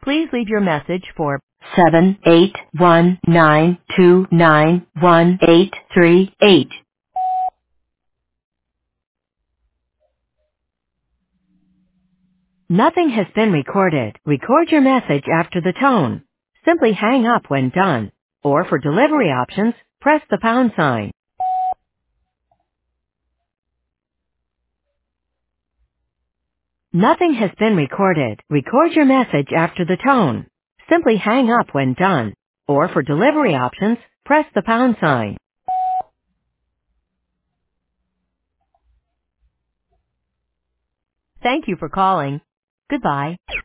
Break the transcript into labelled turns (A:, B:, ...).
A: Please leave your message for 78192918838. Nothing has been recorded. Record your message after the tone. Simply hang up when done. Or for delivery options, press the pound sign. Nothing has been recorded. Record your message after the tone. Simply hang up when done. Or for delivery options, press the pound sign. Thank you for calling. Goodbye.